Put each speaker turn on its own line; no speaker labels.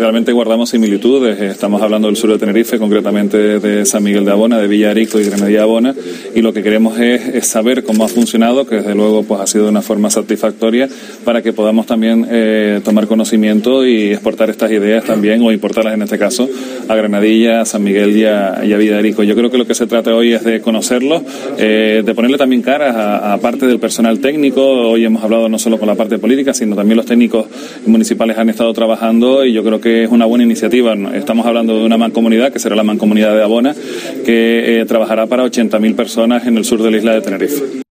realmente guardamos similitudes. Estamos hablando del sur de Tenerife, concretamente de San Miguel de Abona, de Villarico y Granadilla de Abona, y lo que queremos es saber cómo ha funcionado, que desde luego pues ha sido de una forma satisfactoria, para que podamos también tomar conocimiento y exportar estas ideas también, o importarlas en este caso, a Granadilla, a San Miguel y a Villarico. Yo creo que lo que se trata hoy es de conocerlos, de ponerle también caras a parte del personal técnico. Hoy hemos hablado no solo con la parte política, sino también los técnicos municipales han estado trabajando, y yo creo que es una buena iniciativa. Estamos hablando de una mancomunidad, que será la mancomunidad de Abona, que trabajará para 80.000 personas en el sur de la isla de Tenerife.